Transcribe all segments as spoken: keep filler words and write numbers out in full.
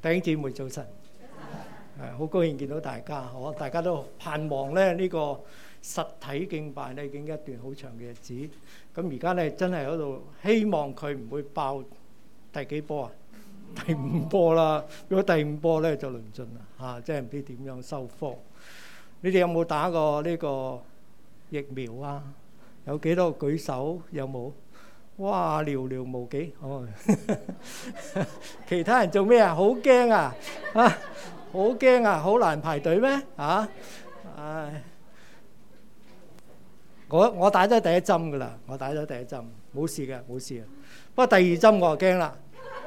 弟兄姊妹早晨，誒好高興見到大家，我大家都盼望咧呢個實體敬拜咧已經一段好長嘅日子，咁而家咧真係喺度希望佢唔會爆第幾波啊？第五波啦！如果第五波咧就論盡啦嚇，即係唔知點樣收科。你哋有冇打過呢個疫苗啊？有幾多個舉手？有冇？哇，寥寥無幾哦！其他人做咩啊？好驚啊！啊，好驚啊！好難排隊咩？啊，唉，我我打咗第一針噶啦，我打咗第一針，冇事嘅，冇事嘅。不過第二針我就驚啦，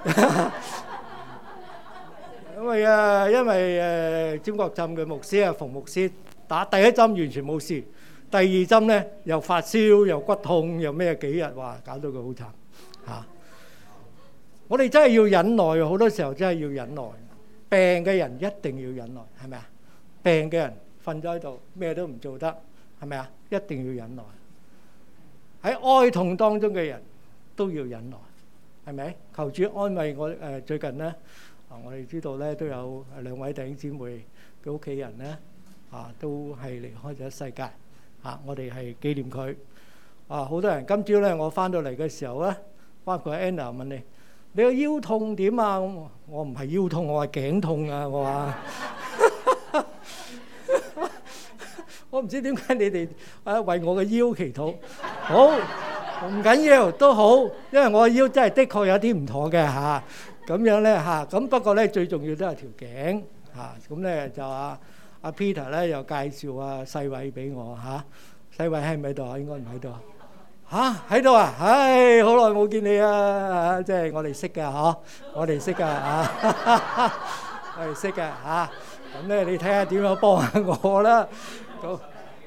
因為啊，因為誒尖閣浸嘅牧師啊，馮牧師打第一針完全冇事。第二針咧又發燒又骨痛又咩幾日，哇！搞到佢好慘嚇。我哋真係要忍耐，好多時候真係要忍耐。病嘅人一定要忍耐，係咪啊？病嘅人瞓咗喺度，咩都唔做得，係咪啊？一定要忍耐。喺哀痛當中嘅人都要忍耐，係咪？求主安慰我誒。最近咧啊，我哋知道咧都有兩位弟兄姊妹嘅屋企人咧啊，都係離開咗世界。啊！我哋係紀念佢啊！好多人今朝咧，我翻到嚟嘅時候咧，包括 Anna 問你：你個腰痛點啊？我唔係腰痛，我係頸痛啊！我話我唔知點解你哋啊為我嘅腰祈禱，好唔緊要都好，因為我嘅腰真係的確有啲唔妥嘅嚇。咁樣咧嚇，咁不過咧最重要都係條頸嚇。咁咧就啊。阿 Peter 咧又介紹阿世偉俾我嚇，世偉喺唔喺度啊？應該唔喺度嚇，喺度啊！唉，好耐冇見你啊！即係我哋識㗎嗬，我哋識㗎啊，我哋識㗎嚇。咁咧，你睇下點樣幫下我啦？好，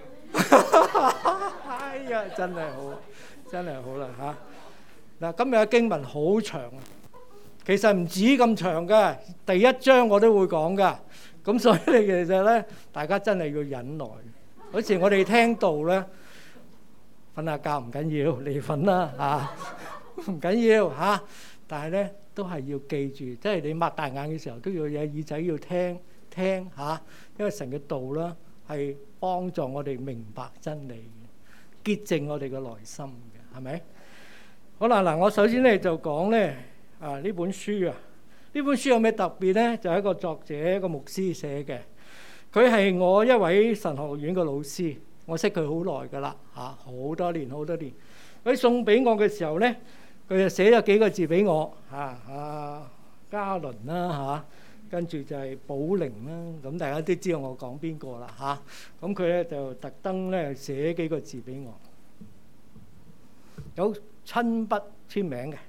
哎呀，真係好，真係好啦嚇。嗱，今日嘅經文好長啊，其實唔止咁長㗎，第一章我都會講㗎。咁所以你其實咧，大家真係要忍耐。好似我哋聽到咧，瞓下覺唔緊要，你瞓啦嚇，唔緊要嚇。但係咧，都係要記住，即係你擘大眼嘅時候，都要有耳仔要聽聽嚇。因為神嘅道啦，係幫助我哋明白真理嘅，潔淨我哋嘅內心嘅，係咪？好啦，嗱，我首先咧就講咧啊呢本書啊。呢本書有咩特別呢？就係一個作者，一個牧師寫嘅。佢係我一位神學院嘅老師，我識佢好耐㗎啦嚇，好多年好多年。佢送俾我嘅時候呢，佢就寫咗幾個字俾我嚇，阿嘉倫啦嚇，跟住就係寶玲啦，咁大家都知道我講邊個啦嚇。咁佢咧就特登咧寫幾個字俾我，有親筆簽名嘅。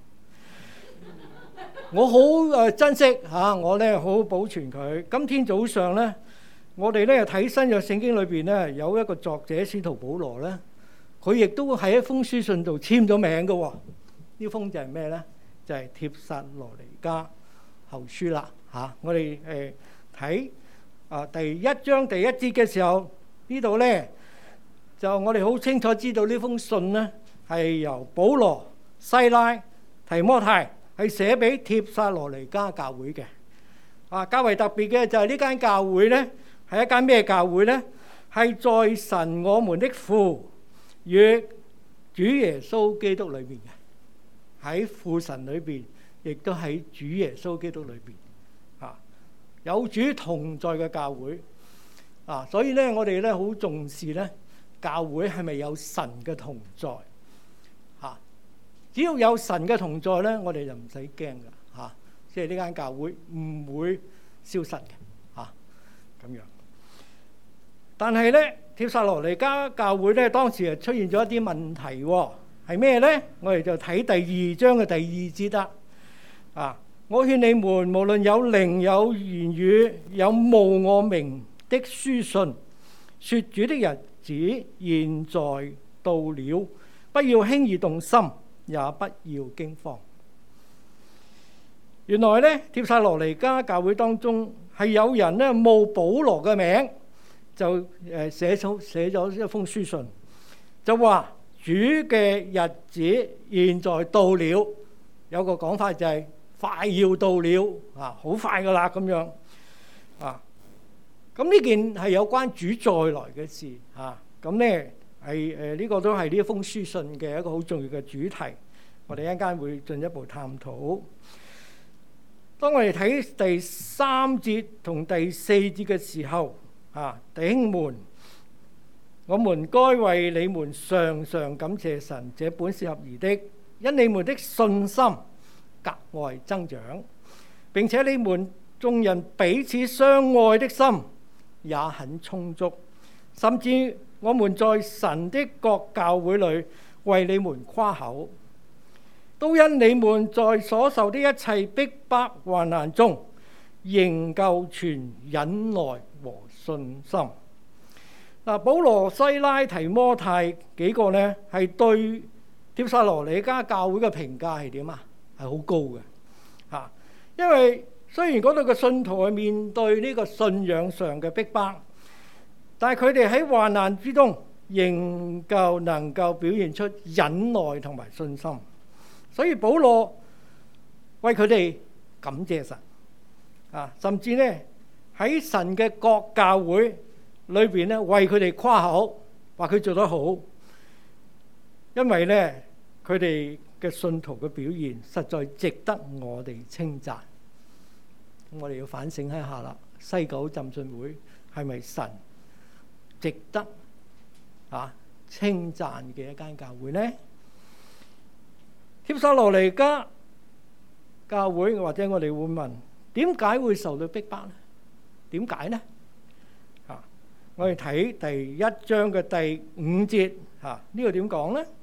我好誒珍惜嚇，我咧好好保存佢。今天早上咧，我哋咧睇新約聖經裏邊咧有一個作者使徒保羅咧，佢亦都喺一封書信度簽咗名嘅喎。呢封就係咩咧？就係帖撒羅尼迦後書啦嚇。我哋誒睇啊第一章第一節嘅時候，呢度咧就我哋好清楚知道呢封信咧係由保羅、西拉、提摩太。係寫俾帖撒羅尼迦教會嘅。啊，較為特別嘅就係呢間教會咧，係一間咩教會咧？係在神我們的父與主耶穌基督裏邊嘅，喺父神裏邊，亦都喺主耶穌基督裏邊。啊，有主同在嘅教會。啊，所以咧，我哋咧好重視咧，教會係咪有神嘅同在？只要有神嘅同在咧，我哋就唔使驚㗎嚇，即係呢間教會唔會消失嘅嚇咁樣。但係咧，帖撒羅尼迦教會咧當時係出現咗一啲問題喎，係咩咧？我哋就睇第二章嘅第二節啦。啊，我勸你們，無論有靈、有言語、有冒我名的書信，説主的日子現在到了，不要輕易動心。也不要驚慌。原來咧，帖撒羅尼迦教會當中係有人咧冒保羅嘅名，就誒寫咗寫咗一封書信，就話主嘅日子現在到了。有個講法就係快要到了啊，好快噶啦咁樣啊。咁呢件係有關主再來嘅事啊。咁咧係誒呢個都係呢一封書信嘅一個好重要嘅主題。我哋一陣間會進一步探討。當我哋睇第三節同第四節嘅時候啊，弟兄們，我們該為你們常常感謝神，這本是合宜的，因你們的信心格外增長，並且你們眾人彼此相愛的心也很充足，甚至我們在神的各教會裏為你們誇口，都因你們在所受的一切逼迫患難中，仍舊存忍耐和信心。嗱，保羅、西拉、提摩太幾個呢，係對帖撒羅尼迦教會嘅評價係點啊？係好高嘅嚇，因為雖然嗰度嘅信徒係面對呢個信仰上嘅逼迫，但係佢哋喺患難之中仍舊能夠表現出忍耐同埋信心，所以保羅為佢哋感謝神啊，甚至呢喺神嘅各教會裏邊咧為佢哋誇口，話佢做得好，因為咧佢哋嘅信徒嘅表現實在值得我哋稱讚。咁我哋要反省一下啦，西九浸信會係咪神值得啊稱讚嘅一間教會呢？帖撒羅尼迦教會，或者我哋會問，點解會受到逼迫呢？點解呢？啊，我哋睇第一章嘅第五節，嚇呢個點講呢？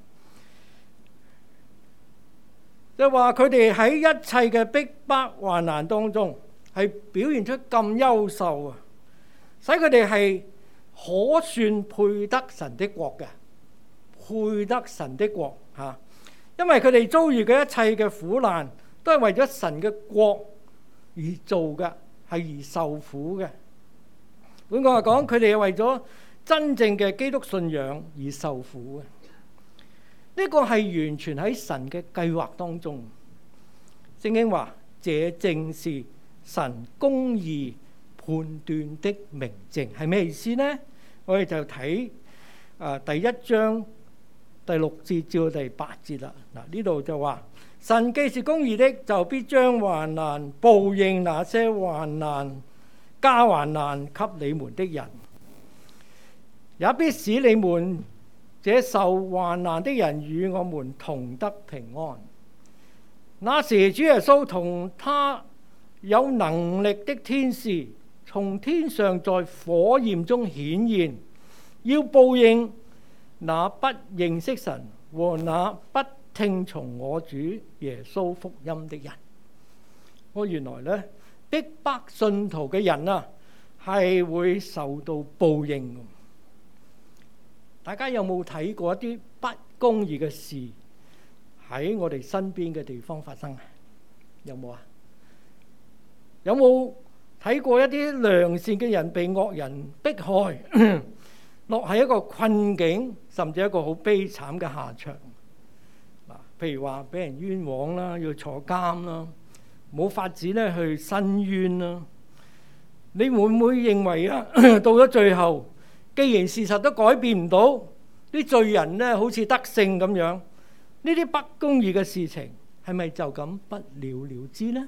就話佢哋喺一切嘅逼迫患難當中，係表現出咁優秀啊，使佢哋係可算配得神的國嘅，配得神的國嚇。因為佢哋遭遇嘅一切嘅苦難，都係為咗神嘅國而做嘅，係而受苦嘅。換句話講，佢哋係為咗真正嘅基督信仰而受苦嘅。呢個係完全喺神嘅計劃當中。聖經話：這正是神公義判斷的明證，係咩意思呢？我哋就睇啊第一章第六節至到第八節啦。嗱，呢度就話：神既是公義的，就必將患難報應那些患難加患難給你們的人，也必使你們這受患難的人與我們同得平安。那時主耶穌同他有能力的天使從天上在火焰中顯現，要報應那不認識神和那不聽從我主耶穌福音的人。我原來呢，逼迫信徒嘅人啊，係會受到報應。大家有冇睇過一啲不公義嘅事喺我哋身邊嘅地方發生啊？有冇啊？有冇睇過一啲良善嘅人被惡人迫害，落喺一個困境，甚至一個好悲慘嘅下場？嗱，譬如話俾人冤枉啦，要坐監啦，冇法子咧去申冤啦。你會唔會認為啊？到咗最後，既然事實都改變唔到，啲罪人咧好似得勝咁樣，呢啲不公義嘅事情係咪就咁不了了之呢？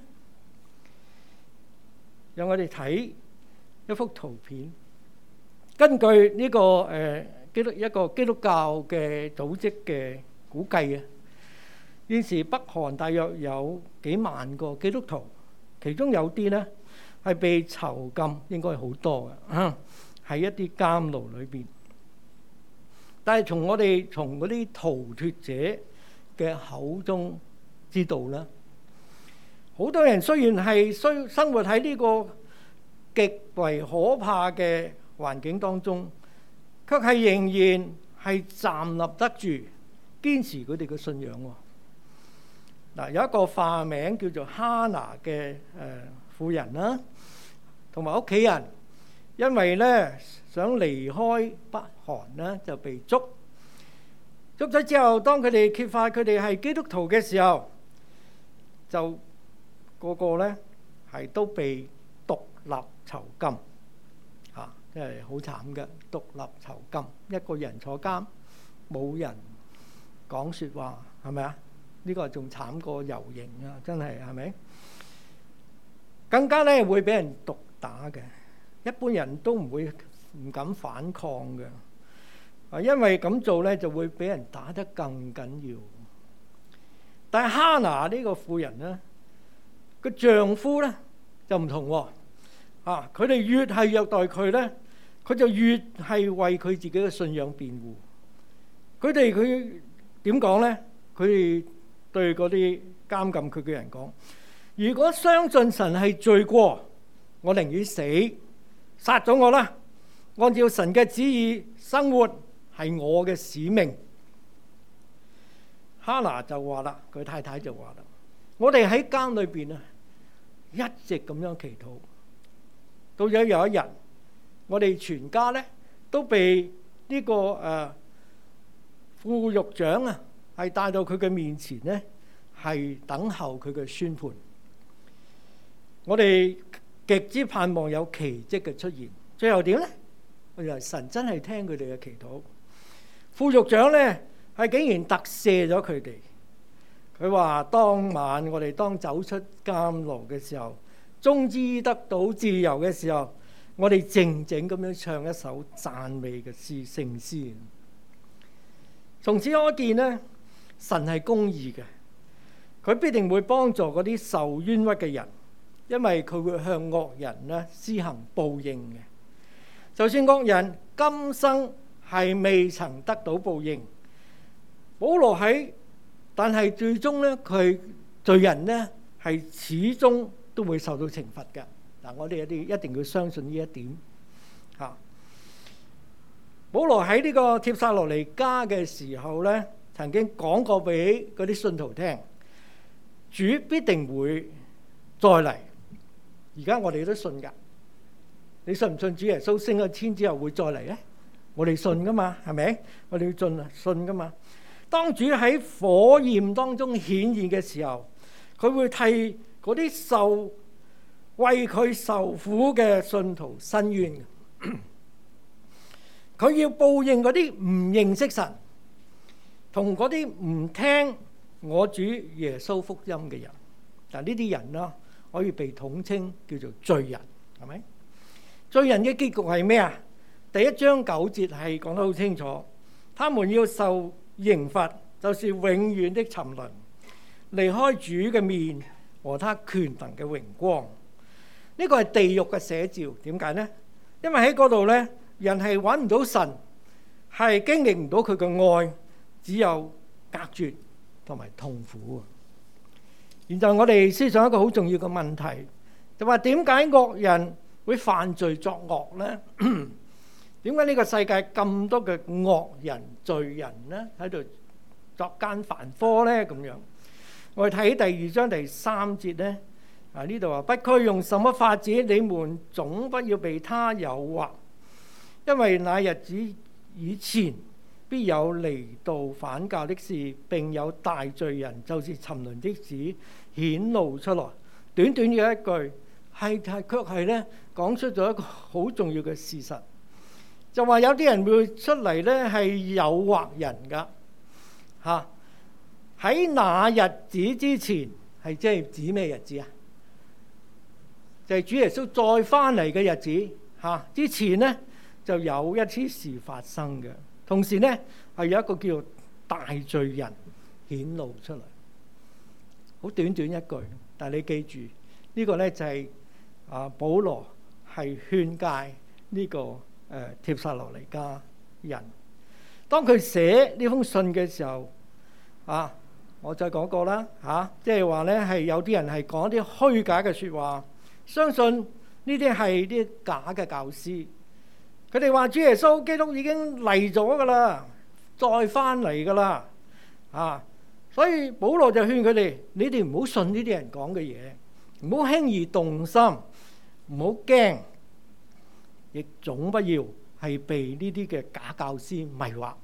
讓我哋睇一幅圖片，根據呢、這個誒、呃、基督一個基督教嘅組織嘅估計啊，現時北韓大約有幾萬個基督徒，其中有啲咧係被囚禁，應該係好多嘅，喺一啲監牢裏邊。但係從我哋從嗰啲逃脫者嘅口中知道啦，好多人雖然係需生活喺呢個極為可怕嘅環境當中，卻係仍然係站立得住，堅持佢哋嘅信仰。嗱，有一個化名叫做哈拿嘅誒婦人啦，同埋屋企人，因為咧想離開北韓咧，就被捉。捉咗之後，當佢哋揭發佢哋係基督徒嘅時候，就個個咧係都被獨立囚禁啊，真係好慘嘅。獨立囚禁，一個人坐監，冇人講説話，係咪啊？呢個仲慘過遊刑啊！真係係咪？更加咧會俾人毒打嘅，一般人都唔會唔敢反抗嘅啊，因為咁做咧就會俾人打得更緊要。但係哈拿呢個婦人咧，個丈夫咧就唔同喎啊！佢哋越係虐待佢咧，佢就越係為佢自己嘅信仰辯護。佢哋佢點講咧？佢哋對嗰啲監禁佢嘅人講：如果相信神係罪過，我寧願死，殺咗我啦！按照神嘅旨意生活係我嘅使命。哈拿就話啦，佢太太就話啦：我哋喺監裏邊啊，一直咁樣祈禱，到咗有一日，我哋全家咧都被呢、這個誒、呃、副獄長啊，係帶到佢嘅面前咧，係等候佢嘅宣判。我哋極之盼望有奇蹟嘅出現。最後點咧？我哋神真係聽佢哋嘅祈禱。副獄長咧係竟然特赦咗佢哋。佢話：當晚我哋當走出監牢嘅時候，終於得到自由嘅時候，我哋靜靜咁樣唱一首讚美嘅詩聖詩。從此可見咧，神係公義嘅，佢必定會幫助嗰啲受冤屈嘅人，因為佢會向惡人咧施行報應嘅。就算惡人今生係未曾得到報應，保羅喺，但係最終咧，佢罪人咧係始終都會受到懲罰嘅。嗱，我哋一啲一定要相信呢一點嚇。保羅喺呢個帖撒羅尼迦嘅時候咧，曾經講過俾嗰啲信徒聽，主必定會再嚟。而家我哋都信㗎。你信唔信主耶穌升咗天之後會再嚟咧？我哋信噶嘛，係咪？我哋要信信噶嘛。當主喺火焰當中顯現嘅時候，佢會替嗰啲受為佢受苦嘅信徒伸冤。佢要報應嗰啲唔認識神同嗰啲唔聽我主耶穌福音嘅人。嗱，呢啲人啦，可以被統稱叫做罪人，係咪？罪人嘅結局係咩啊？第一章九節係講得好清楚，他們要受刑罰，就是永遠的沉淪，離開主嘅面和他權能嘅榮光。呢個係地獄嘅寫照。點解呢？因為喺嗰度呢，人係揾唔到神，係經歷唔到佢嘅愛，只有隔絕同埋痛苦。現在我哋思想一個好重要嘅問題，就話點解惡人會犯罪作惡呢？點解呢個世界咁多嘅惡人罪人呢喺度作奸犯科呢？咁樣我哋睇第二章第三節呢，啊呢度話：不拘用什麼法子，你們總不要被他誘惑，因為那日子以前必有離道反教的事，並有大罪人，就是沉淪的子顯露出來。短短嘅一句。係係，卻係咧講出咗一個好重要嘅事實，就話有啲人會出嚟咧係誘惑人噶嚇。喺那日子之前係即係指咩日子啊？就係、是、主耶穌再翻嚟嘅日子嚇。之前咧就有一啲事發生嘅，同時咧係有一個叫做大罪人顯露出嚟。好短短一句，但係你記住、這個、呢個咧就係、是。啊，保羅係勸誡呢、這個誒帖撒羅尼迦人。當佢寫呢封信嘅時候，啊，我再講過啦嚇，即係話咧係有啲人係講啲虛假嘅説話，相信呢啲係啲假嘅教師。佢哋話主耶穌基督已經嚟咗噶啦，再翻嚟噶啦啊！所以保羅就勸佢哋：你哋唔好信呢啲人講嘅嘢，唔好輕易動心。唔好驚，亦總不要係被呢啲嘅假教師迷惑，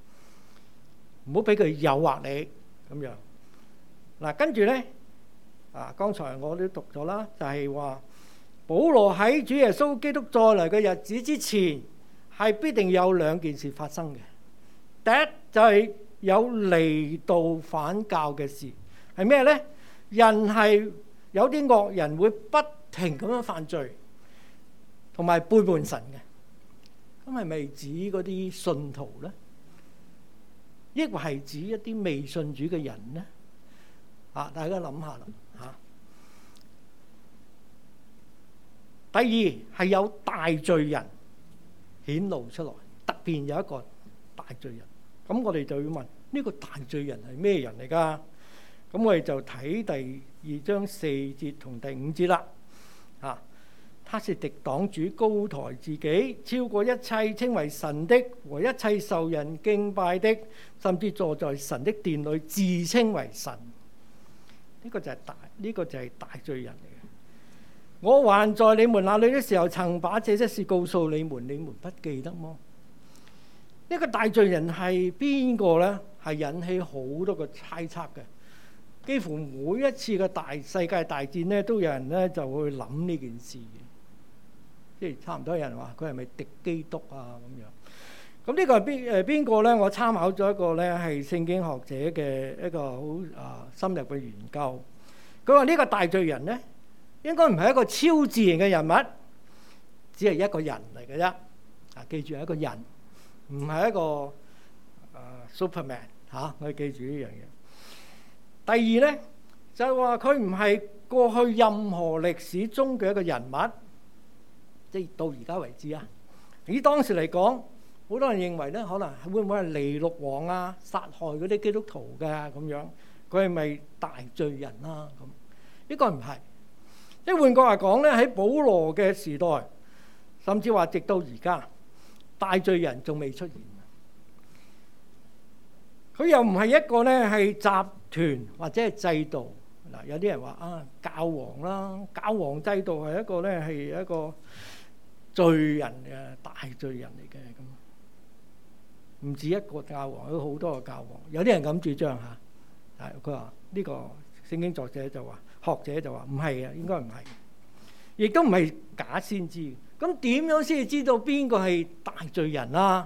唔好俾佢誘惑你咁樣。嗱，跟住咧， 啊，剛才我都讀咗啦，就係話保羅喺主耶穌基督再嚟嘅日子之前，係必定有兩件事發生嘅。第一就係有離道反教嘅事，係咩呢？人係有啲惡人會不停咁樣犯罪，同埋背叛神嘅。咁係咪指嗰啲信徒呢？抑或係指一啲未信主嘅人呢？啊，大家諗下啦嚇。第二係有大罪人顯露出來，特別有一個大罪人。咁我哋就要問呢個大罪人係咩人嚟㗎？咁我哋就睇第二章四節同第五節啦。啊，他是敵擋主，高抬自己，超過一切稱為神的和一切受人敬拜的，甚至坐在神的殿裏自稱為神。呢個就係大，呢個就係大罪人嚟嘅。我還在你們那裏的時候，曾把這些事告訴你們，你們不記得麼？呢個大罪人係邊個呢？係引起好多個猜測嘅。幾乎每一次嘅大世界大戰呢，都有人呢就會諗呢件事嘅，即係差唔多有人話佢係咪敵基督啊咁樣。咁呢個係邊誒邊個呢？我參考咗一個呢係聖經學者嘅一個好啊深入嘅研究。佢話呢個大罪人呢，應該唔係一個超自然嘅人物，只係一個人嚟嘅啫。啊，記住係一個人，唔係一個誒、呃、Superman 嚇、啊。我哋記住呢樣嘢。第二呢，就係話佢唔係過去任何歷史中嘅一個人物，即係到而家為止啊。以當時嚟講，好多人認為呢，可能會唔會係尼祿王啊，殺害嗰啲基督徒嘅咁樣，佢係咪大罪人啊？咁呢個唔係。即係換句話講呢，喺保羅嘅時代，甚至話直到而家，大罪人仲未出現。佢又唔係一個呢係集團或者係制度。嗱，有啲人話啊，教皇啦，教皇制度係一個呢係一個罪人嘅大罪人嚟嘅咁，唔止一個教皇，有好多個教皇。有啲人咁主張嚇，係佢話呢個聖經作者就話，學者就話唔係啊，應該唔係，亦都唔係假先知。咁點樣先至知道邊個係大罪人啊？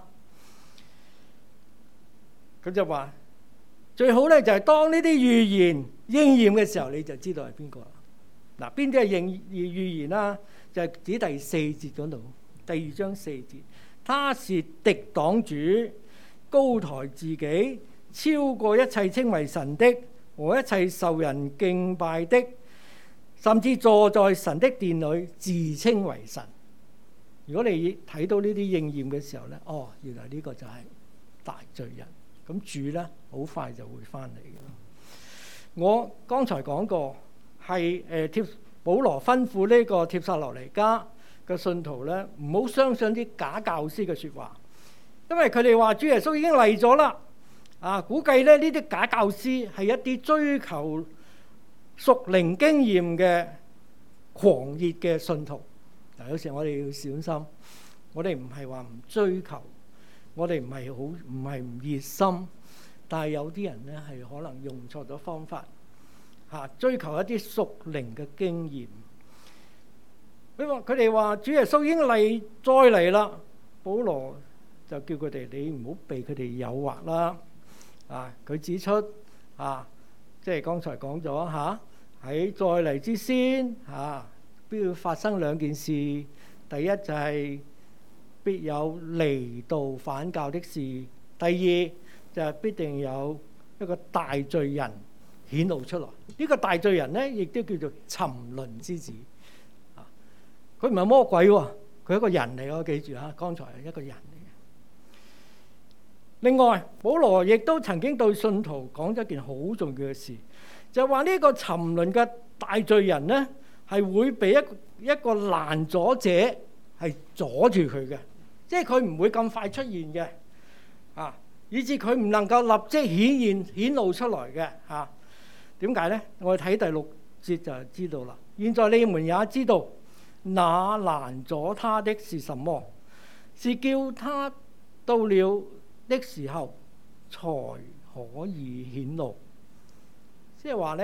佢就話最好咧就係當呢啲預言應驗嘅時候，你就知道係邊個啦。嗱，邊啲係應預預言啦？就係指第四節嗰度，第二章四節，他是敵擋主，高抬自己，超過一切稱為神的和一切受人敬拜的，甚至坐在神的殿裏自稱為神。如果你睇到呢啲應驗嘅時候咧，哦，原來呢個就係大罪人。咁主咧好快就會翻嚟嘅。我剛才講過係誒帖保羅吩咐呢個帖撒羅尼迦嘅信徒咧，唔好相信啲假教師嘅説話，因為佢哋話主耶穌已經嚟咗啦。啊，估計咧呢啲假教師係一啲追求屬靈經驗嘅狂熱嘅信徒。嗱，有時我哋要小心，我哋唔係話唔追求。我哋唔係好唔係唔熱心，但係有啲人咧係可能用錯咗方法嚇，追求一啲屬靈嘅經驗。佢話佢哋話主耶穌已經嚟再嚟啦，保羅就叫佢哋你唔好被佢哋誘惑啦。啊，佢指出啊，即係剛才講咗嚇，喺再嚟之先嚇，必要發生兩件事。第一就係必有離道反教的事，第二就係必定有一個大罪人顯露出來。呢個大罪人呢，亦都叫做沉淪之子。啊，佢唔係魔鬼喎，佢係一個人嚟。我記住嚇，剛才係一個人嚟嘅。另外，保羅亦都曾經對信徒講咗一件好重要嘅事，就係話呢個沉淪嘅大罪人呢，係會被一一個攔阻者係阻住佢嘅。即係佢唔會咁快出現嘅，啊，以致佢唔能夠立即顯現顯露出來嘅，嚇。點解呢？我哋睇第六節就知道啦。現在你們也知道，那攔阻他的是什麼？是叫他到了的時候才可以顯露。即係話呢，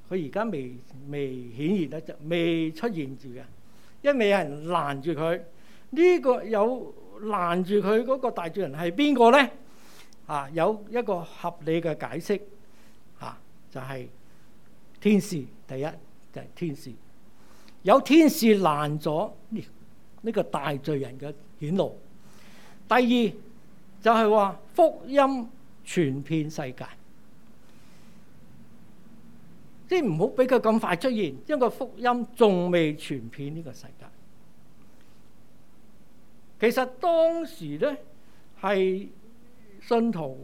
佢而家未未顯現得，未出現住嘅，因為有人攔住佢。呢個有攔住佢嗰個大罪人係邊個咧？啊，有一個合理嘅解釋，啊，就係天使。第一就係天使，有天使攔咗呢呢個大罪人嘅顯露。第二就係話福音傳遍世界。即係唔好俾佢咁快出現，因為福音仲未傳遍呢個世界。其實當時咧係信徒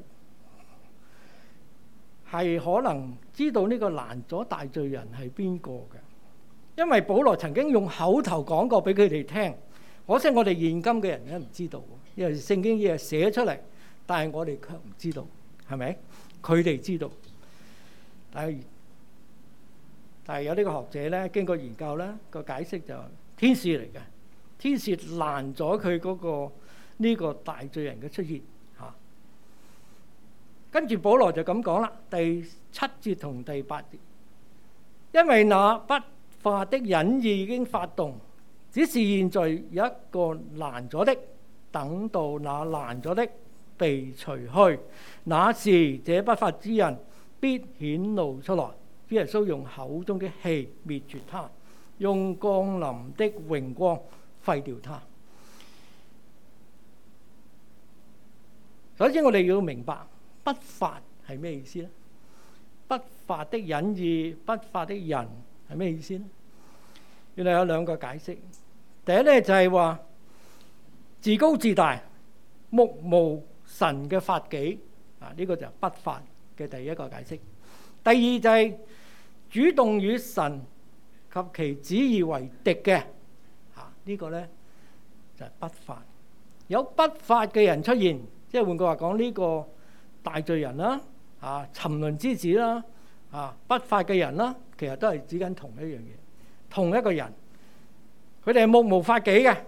係可能知道呢個攔咗大罪人係邊個嘅，因為保羅曾經用口頭講過俾佢哋聽。可惜我哋現今嘅人咧唔知道，因為聖經嘢寫出嚟，但係我哋卻唔知道，係咪？佢哋知道，但係。但係有呢個學者咧，經過研究咧，個解釋就係天使嚟嘅，天使攔咗佢嗰個呢個大罪人嘅出現嚇。跟住保羅就咁講啦，第七節同第八節，因為那不法的隱意已經發動，只是現在有一個攔咗的，等到那攔咗的被除去，那時這不法之人必顯露出來。主耶穌用口中的氣滅絕他，用降臨的榮光廢掉他。首先我哋要明白不法係咩意思咧？不法的隱意、不法的人係咩意思咧？原來有兩個解釋。第一咧就係話自高自大、目無神嘅法紀啊，呢個就係不法嘅第一個解釋。第二就係主動與神及其旨意為敵嘅，啊呢個咧就係不法。有不法嘅人出現，即係換句話講，呢個大罪人啦，啊沉淪之子啦，啊不法嘅人啦，其實都係指緊同一樣嘢，同一個人，佢哋係目無法紀嘅，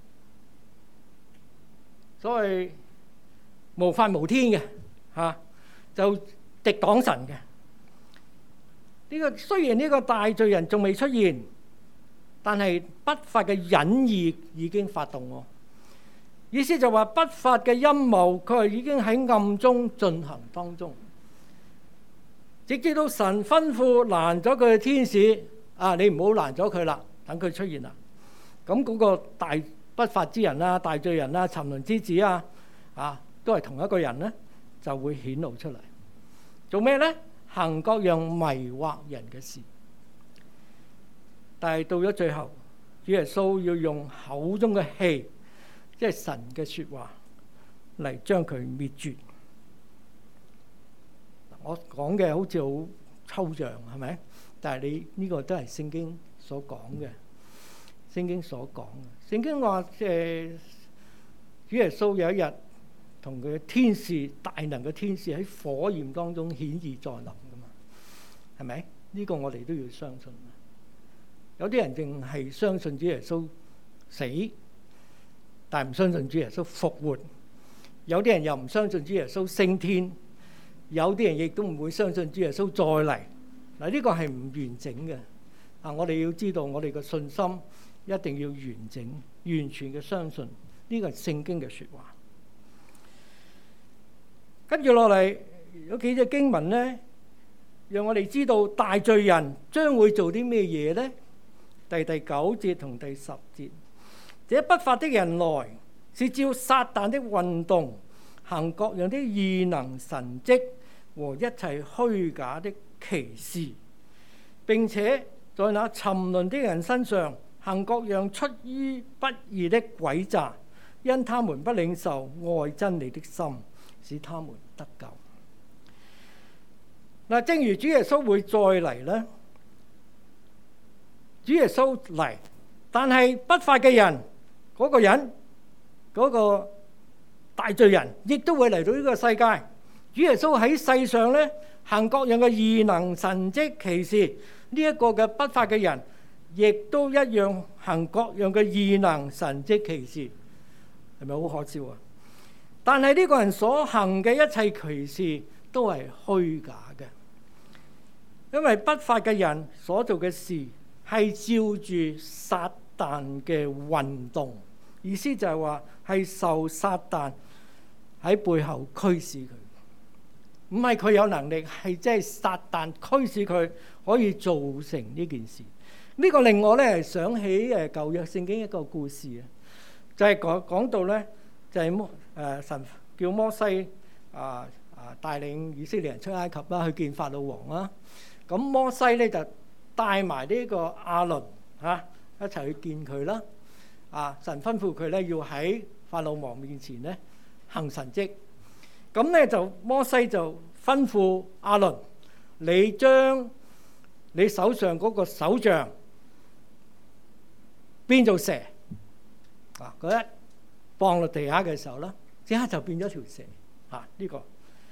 所謂無法無天嘅，嚇就敵擋神嘅。呢個雖然呢個大罪人仲未出現，但係不法嘅隱意已經發動喎。意思就話不法嘅陰謀，佢係已經喺暗中進行當中，直至到神吩咐攔咗佢嘅天使啊，你唔好攔咗佢啦，等佢出現啦。咁嗰個大不法之人啦、大罪人啦、沉淪之子啊，啊都係同一個人咧，就會顯露出嚟。做咩咧？行各樣迷惑人嘅事，但係到咗最後，主耶穌要用口中嘅氣，即係神嘅説話嚟將佢滅絕。我講嘅好似好抽象，係咪？但係你呢個都係聖經所講嘅，聖經所講嘅。聖經話即係主耶穌有一日同佢嘅天使，大能嘅天使喺火焰當中顯現在臨噶嘛，係咪？呢個我哋都要相信。有啲人淨係相信主耶穌死，但係唔相信主耶穌復活。有啲人又唔相信主耶穌升天，有啲人亦都唔會相信主耶穌再嚟。嗱，呢個係唔完整嘅。啊，我哋要知道我哋嘅信心一定要完整、完全嘅相信呢個係聖經嘅説話。跟住落嚟有幾隻經文咧，讓我哋知道大罪人將會做啲咩嘢咧？第第九節同第十節，這不法的人來是照撒旦的運動，行各樣的異能神蹟和一切虛假的奇事，並且在那沉淪的人身上行各樣出於不義的詭詐，因他們不領受愛真理的心，使他們得救。嗱，正如主耶穌會再嚟咧，主耶穌嚟，但係不法嘅人嗰個人嗰個大罪人，亦都會嚟到呢個世界。主耶穌喺世上咧行各樣嘅異能神蹟奇事，呢一個嘅不法嘅人，亦都一樣行各樣嘅異能神蹟奇事，係咪好可笑啊？但係呢個人所行嘅一切奇事都係虛假嘅。 因為不法嘅人所做嘅事係照住撒旦嘅運動，意思就係話係受撒旦喺背後驅使佢，唔係佢有能力，係即係撒旦驅使佢可以做成呢件事。呢、這個令我咧想起誒舊約聖經一個故事啊，就係講講到咧就係摩誒神叫摩西啊啊帶領以色列人出埃及啦，去見法老王啦。咁摩西咧就帶埋呢個亞倫嚇一齊去見佢啦。啊，神吩咐佢咧要喺法老王面前咧行神蹟。咁咧就摩西就吩咐亞倫，你將你手上嗰個手杖變做蛇。啊，佢一放落地下嘅時候咧，即刻就變咗條蛇。啊，呢個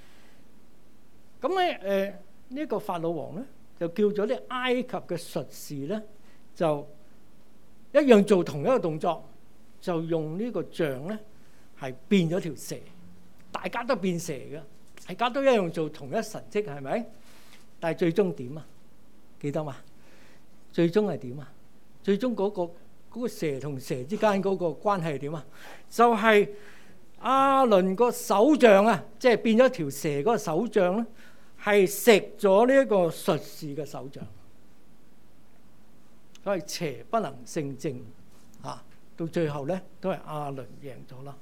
咁咧誒。呢個法老王咧就叫咗啲埃及嘅術士咧，就一樣做同一個動作，就用呢個杖咧係變咗條蛇，大家都變蛇嘅，大家都一樣做同一神蹟，係咪？但係最終點啊？記得嘛？最終係點啊？最終嗰個嗰個蛇同蛇之間嗰個關係係點啊？就係亞倫個手杖啊，即係變咗條蛇嗰個手杖咧。係食咗呢一個術士嘅手杖，所以邪不能勝正啊！到最後咧，都係亞倫贏咗啦。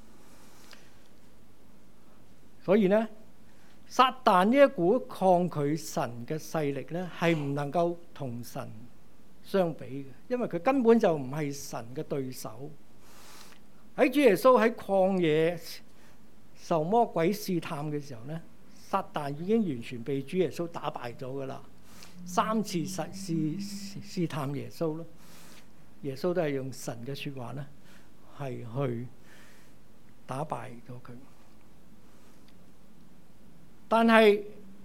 所以咧，撒但呢一股抗拒神嘅勢力咧，係唔能夠同神相比嘅，因為佢根本就唔係神嘅對手。喺主耶穌喺曠野受魔鬼試探嘅時候咧，撒但已經完全被主耶穌打敗咗噶啦，三次試試試探耶穌咯，耶穌都係用神嘅説話咧，係去打敗咗佢。但係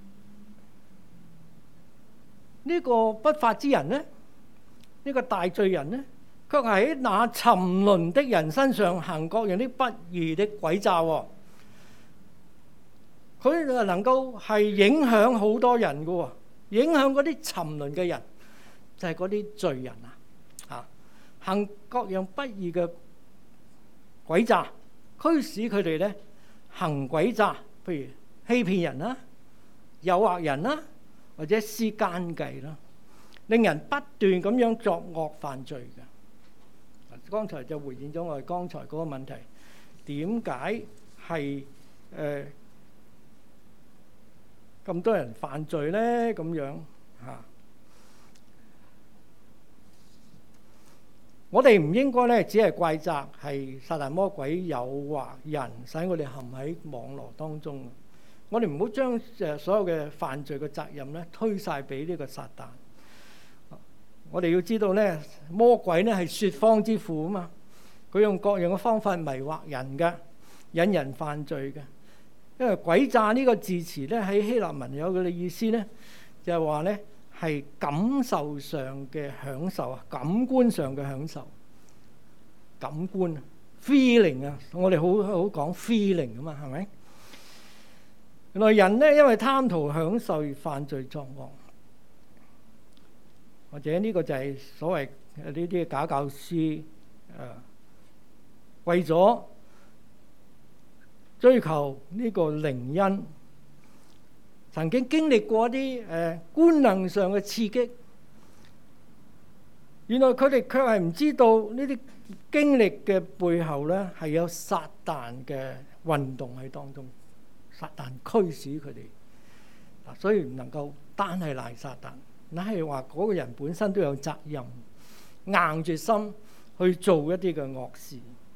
呢個不法之人咧，呢個大罪人咧，卻係喺那沉淪的人身上行各樣的不義的詭詐喎。佢就能夠係影響好多人嘅喎，影響嗰啲沉淪嘅人，就係嗰啲罪人啊！啊，行各樣不義嘅詭詐，驅使佢哋咧行詭詐，譬如欺騙人啦、誘惑人啦，或者施奸計啦，令人不斷咁樣作惡犯罪嘅。剛才就回應咗我哋剛才嗰個問題，點解係誒咁多人犯罪咧？咁樣嚇，我哋唔應該咧，只係怪責係撒但魔鬼誘惑人，使我哋陷喺網絡當中。我哋唔好將誒所有嘅犯罪嘅責任咧推晒俾呢個撒但。我哋要知道咧，魔鬼咧係説謊之父啊嘛，佢用各樣嘅方法迷惑人嘅，引人犯罪嘅。因為詭詐呢個字詞咧喺希臘文有佢嘅意思咧，就係話咧係感受上嘅享受啊，感官上嘅享受，感官 feeling 啊，我哋好好講 feeling 啊嘛，係咪？原來人咧因為貪圖享受而犯罪作惡，或者呢個就係所謂呢啲假教師誒、呃，為咗追求呢個靈恩，曾經經歷過一啲誒官能上嘅刺激，原來佢哋卻係唔知道呢啲經歷嘅背後咧係有撒但嘅運動喺當中，撒但驅使佢哋嗱，所以唔能夠單係賴撒但，乃係話嗰個人本身都有責任，硬住心去做一啲嘅惡事。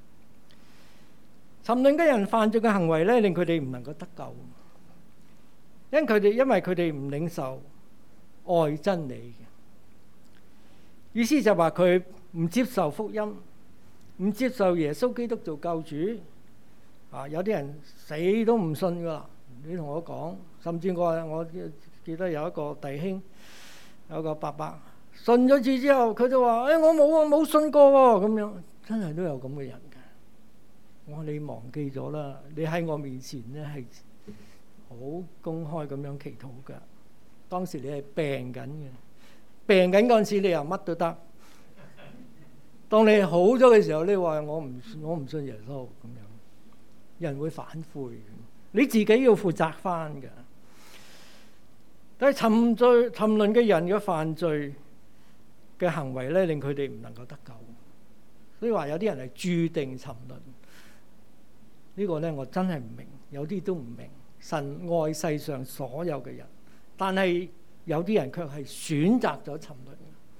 沉淪嘅人犯罪嘅行為咧，令佢哋唔能夠得救，因佢哋因為佢哋唔領受愛真理嘅意思，就話佢唔接受福音，唔接受耶穌基督做救主啊！有啲人死都唔信噶啦，你同我講，甚至我我記得有一個弟兄，有個伯伯信咗主之後，佢就話：誒、哎，我冇啊，冇信過喎，咁樣真係都有咁嘅人。我話你忘記咗啦，你喺我面前咧係好公開咁樣祈禱㗎， 當時你係病緊嘅，病緊嗰陣時你又乜都得。當你好咗嘅時候，你話我唔我唔信耶穌咁樣，人會反悔，你自己要負責翻嘅。但係沉醉沉淪嘅人嘅犯罪嘅行為咧，令佢哋唔能夠得救。所以話有啲人係注定沉淪。呢個咧我真係唔明，有啲都唔明。神愛世上所有嘅人，但係有啲人卻係選擇咗沉淪。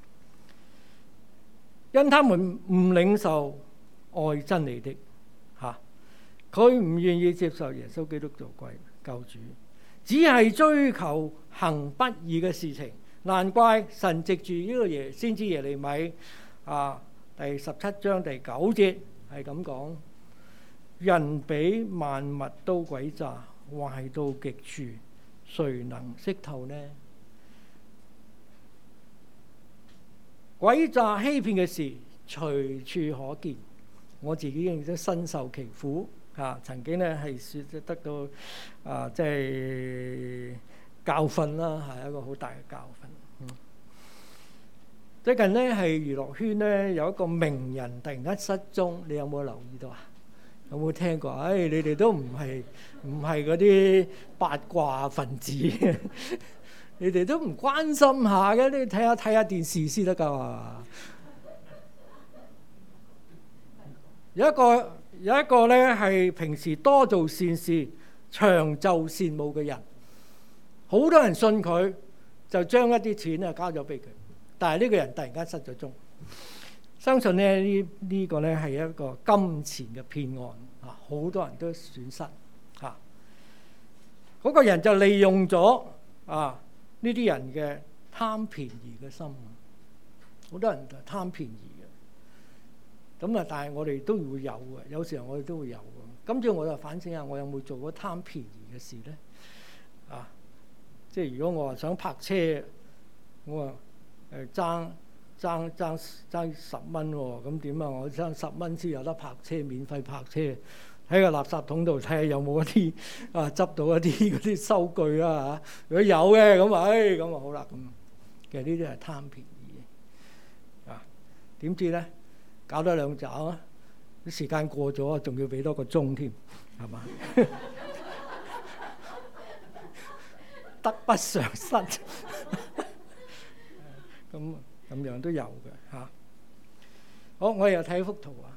因他們唔領受愛真理的嚇，佢唔願意接受耶穌基督做貴救主，只係追求行不義嘅事情。難怪神藉住呢個耶先知耶利米啊，第十七章第九節係咁講：人比萬物都詭詐，壞到極處，誰能識透呢？詭詐欺騙嘅事隨處可見，我自己已經身受其苦啊！曾經咧係説得到啊，即係教訓啦，係一個好大嘅教訓。嗯、最近咧係娛樂圈咧有一個名人突然間失蹤，你有冇留意到啊？有冇聽過？唉、哎，你哋都唔係唔係嗰啲八卦分子。你哋都唔關心下嘅，你睇下睇下電視先得㗎嘛。有一個有一個咧係平時多做善事、長袖善舞嘅人，好多人信佢，就將一啲錢啊交咗俾佢。但係呢個人突然間失咗蹤，相信咧呢呢個咧係一個金錢嘅騙案啊！好多人都損失啊。嗰個人就利用咗啊。呢啲人嘅貪便宜嘅心，好多人就貪便宜嘅。咁啊，但係我哋都會有嘅，有時候我哋都會有嘅。今朝我就反省下，我有冇做過貪便宜嘅事咧？啊，即係如果我話想泊車，我話誒爭爭爭爭十蚊喎，咁點啊？我爭十蚊先有得泊車，免費泊車。喺個垃圾桶度睇下有冇一啲啊，執到一啲嗰啲收據啦嚇。如果有嘅咁啊，誒咁啊好啦咁。其實呢啲係貪便宜啊。點知咧搞多兩爪啊？啲時間過咗，仲要俾多個鐘添，係嘛？得不償失。咁咁樣都有嘅嚇。好，我又睇幅圖啊。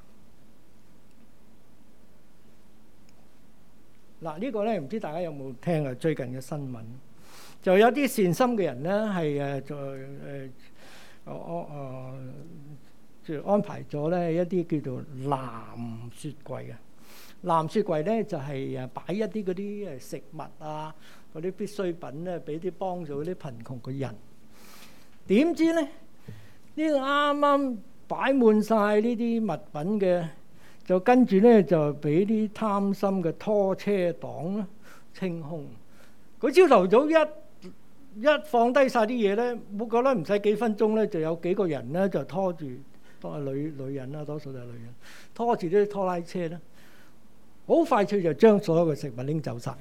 嗱，呢個咧唔知大家有冇聽啊？最近嘅新聞就有啲善心嘅人咧，係誒在誒安誒即係安排咗咧一啲叫做藍雪櫃啊。藍雪櫃咧就係誒擺一啲嗰啲誒食物啊，嗰啲必需品咧，俾啲幫助嗰啲貧窮嘅人。點知咧呢個啱啱擺滿晒呢啲物品嘅。就跟住咧，就俾啲貪心嘅拖車黨咧清空。佢朝頭早一一放低晒啲嘢咧，冇覺得唔使幾分鐘咧，就有幾個人咧就拖住，都係女女人啦，多數就係女人，拖住啲拖拉車咧，好快脆就將所有嘅食物拎走晒。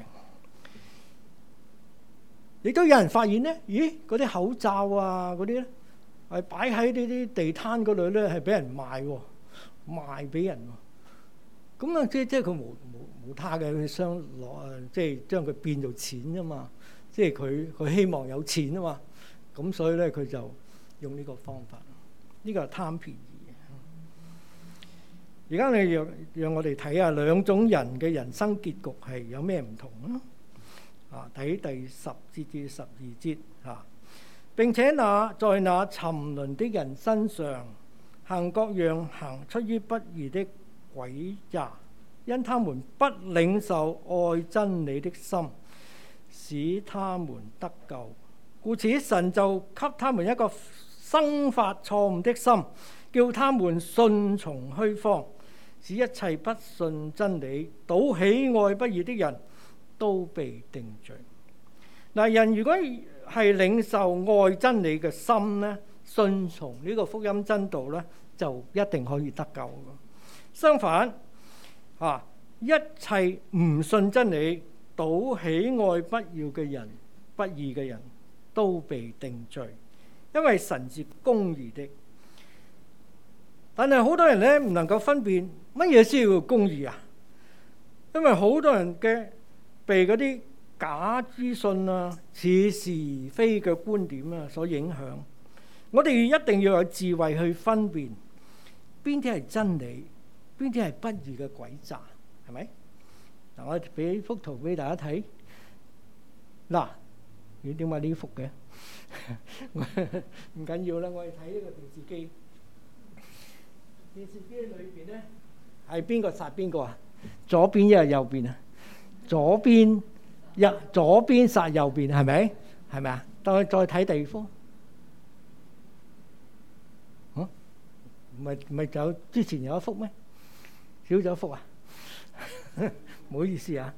亦都有人發現咧，咦？嗰啲口罩啊，嗰啲咧係擺喺呢啲地攤嗰度咧，係俾人賣喎，賣俾人喎。咁啊，即即係佢無無無他嘅，佢想攞啊，即係將佢變做錢啫嘛。即係佢佢希望有錢啊嘛。咁所以咧，佢就用呢個方法。呢個係貪便宜。而家你讓讓我哋睇下兩種人嘅人生結局係有咩唔同啊？啊，睇第十節至十二節啊。並且那在那沉淪的人身上行各樣行出於不義的詭詐，因他們不領受愛真理的心，使他們得救。故此神就給他們一個生發錯誤的心，叫他們順從虛謊，使一切不信真理、倒喜愛不義的人都被定罪。嗱，人如果係領受愛真理嘅心咧，順從呢個福音真道咧，就一定可以得救。相反，啊，一切唔信真理、倒喜愛不要嘅人、不義嘅人， 都被定罪，因為神是公義的。但係好多人咧唔能夠分辨乜嘢先叫公義啊，因為好多人嘅被嗰啲假資訊啊、似是而非嘅觀點啊所影響。我哋一定要有智慧去分辨邊啲係真理，邊啲係不義嘅詭詐，係咪？嗱，我俾幅圖俾大家睇。嗱，你點解呢幅嘅？唔緊要啦，我哋睇呢個電視機。電視機裏邊咧係邊個殺邊個啊？左邊一係右邊啊？左邊一左邊殺右邊，係咪？係咪啊？再再睇第二幅。嚇？唔係唔係就之前有一幅咩？少咗一幅啊？唔好意思啊。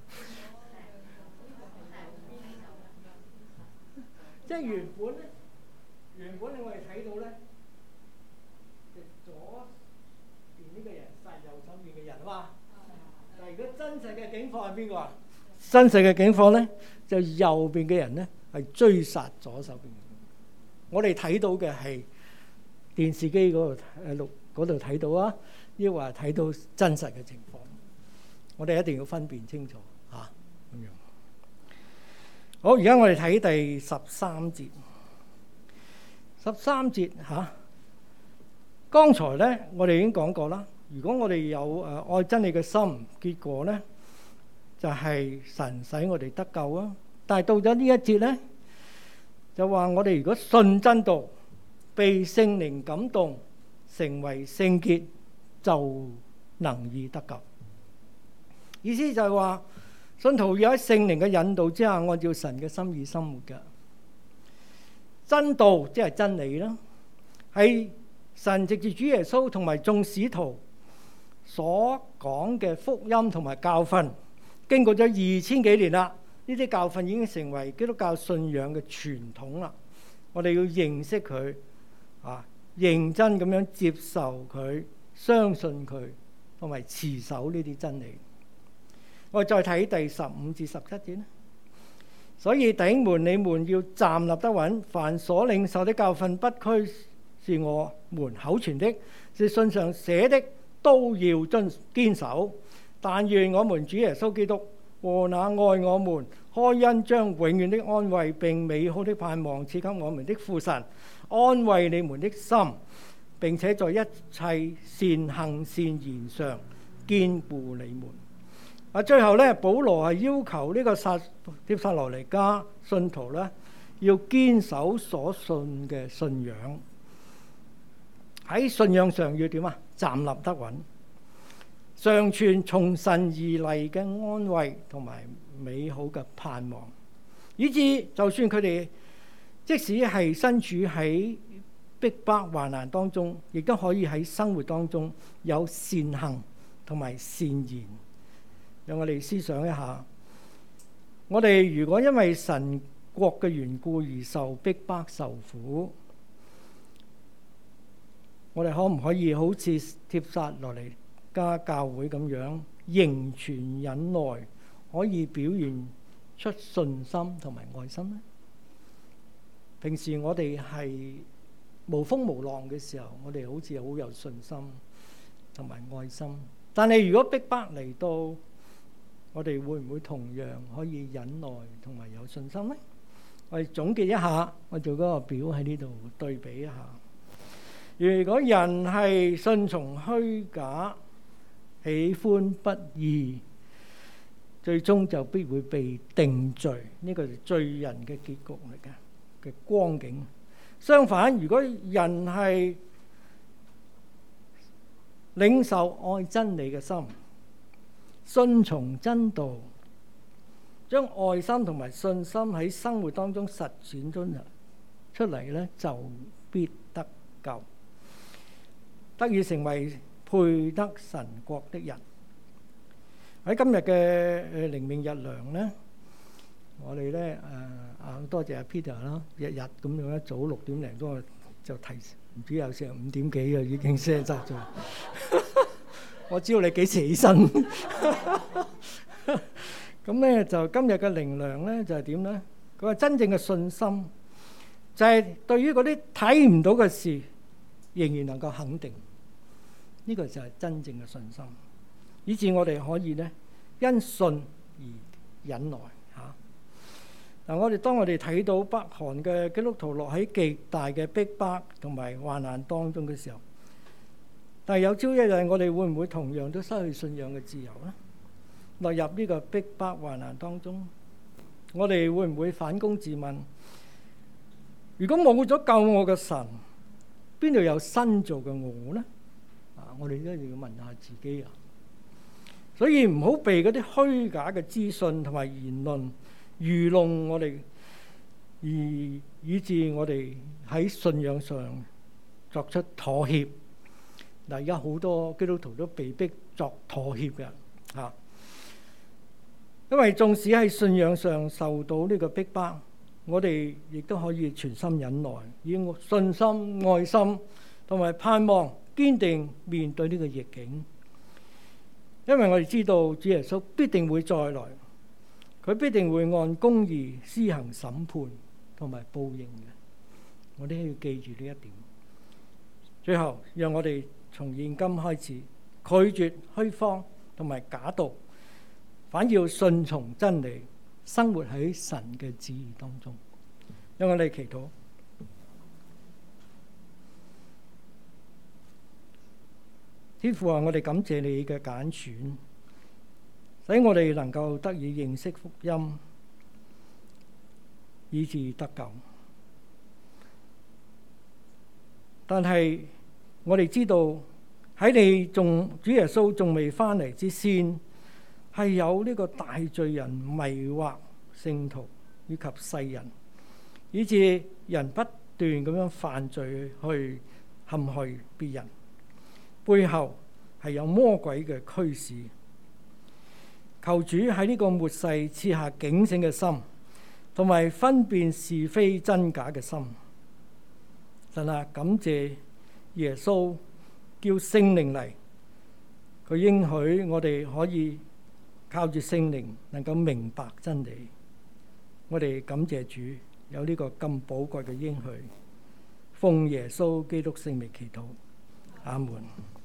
即係原本咧，原本我哋睇到咧，左邊呢個人殺右手邊嘅人啊嘛。但係如果真實嘅境況係邊個啊？真實嘅境況咧，就右邊嘅人咧係追殺左手邊嘅人。我哋睇到嘅係電視機嗰度誒錄嗰度睇到啊，抑或睇到真實嘅情況。我哋一定要分辨清楚嚇咁樣。好，而家我哋睇第十三節。十三節嚇，剛才咧我哋已經講過啦。如果我哋有誒愛真理嘅心，結果咧就係神使我哋得救啊。但係到咗呢一節咧，就話我哋如果信真道，被聖靈感動，成為聖潔，就能以得救。意思就係話，信徒要喺聖靈嘅引導之下，按照神嘅心意生活嘅。真道即係真理啦，係神藉住主耶穌同埋眾使徒所講嘅福音同埋教訓，經過咗二千幾年啦，呢啲教訓已經成為基督教信仰嘅傳統啦。我哋要認識佢啊，認真咁樣接受佢，相信佢，同埋持守呢啲真理。我哋再睇第十五至十七節啦。所以弟兄們，你們要站立得穩，凡所領受的教訓，不拘是我們口傳的，是信上寫的，都要遵堅守。但願我們主耶穌基督和那愛我們、開恩將永遠的安慰並美好的盼望賜給我們的父神，安慰你們的心，並且在一切善行善言上堅固你們。啊，最後咧，保羅係要求呢個撒帖撒羅尼迦信徒咧，要堅守所信嘅信仰，喺信仰上要點啊？站立得穩，常存從神而嚟嘅安慰同埋美好嘅盼望，以致就算佢哋即使係身處喺逼迫患難當中，亦都可以喺生活當中有善行同埋善言。讓我哋思想一下，我哋如果因為神國嘅緣故而受逼迫受苦，我哋可唔可以好似帖撒羅尼迦教會咁樣仍存忍耐，可以表現出信心同埋愛心呢？平時我哋係無風無浪嘅時候，我哋好似好有信心同埋愛心，但係如果逼迫嚟到，我哋會唔會同樣可以忍耐同埋有信心呢？我哋總結一下，我做嗰個表喺呢度對比一下。如果人係順從虛假、喜歡不義，最終就必會被定罪。呢個係罪人嘅結局嚟嘅嘅光景。相反，如果人係領受愛真理嘅心，順從真道，將愛心同埋信心喺生活當中實踐咗出嚟咧，就必得救，得以成為配得神國的人。喺今日嘅誒靈命日糧咧，我哋咧誒啊多謝阿 Peter 啦，日日咁樣一早六點零鐘就提，唔知有時五點幾啊已經 set 咗。我知道你幾時起身。咁咧就今日嘅靈糧咧就係點咧？佢話真正嘅信心就係對於嗰啲睇唔到嘅事，仍然能夠肯定。呢個就係真正嘅信心，以致我哋可以咧因信而忍耐嚇。嗱，我哋當我哋睇到北韓嘅基督徒落喺極大嘅逼迫同埋患難當中嘅時候，但係有朝一日我哋會唔會同樣都失去信仰嘅自由咧？落入呢個逼迫患難當中，我哋會唔會反躬自問？如果冇咗救我嘅神，邊度有新造嘅我呢？啊，我哋一定要問下自己啊！所以唔好被嗰啲虛假嘅資訊同埋言論愚弄我哋，而以致我哋喺信仰上作出妥協。嗱，而家好多基督徒都被逼作妥協嘅嚇，因為縱使喺信仰上受到呢個逼迫，我哋亦都可以全心忍耐，以信心、愛心同埋盼望堅定面對呢個逆境。因為我哋知道主耶穌必定會再來，佢必定會按公義施行審判同埋報應嘅。我哋要記住呢一點。最後，讓我哋從現今開始拒絕虛謊同埋假道，反要順從真理，生活喺神嘅旨意當中。讓我哋祈禱。天父啊，我哋感謝你嘅揀選，使我哋能夠得以認識福音，以致得救。但係我哋知道喺你仲主耶穌仲未翻嚟之前，係有呢個大罪人迷惑聖徒以及世人，以致人不斷咁樣犯罪去陷害別人，背後係有魔鬼嘅驅使。求主喺呢個末世賜下警醒嘅心，同埋分辨是非真假嘅心。神啊，感謝耶穌叫聖靈嚟，佢應許我哋可以靠住聖靈能夠明白真理。我哋感謝主有呢個咁寶貴嘅應許，奉耶穌基督聖名祈禱，阿門。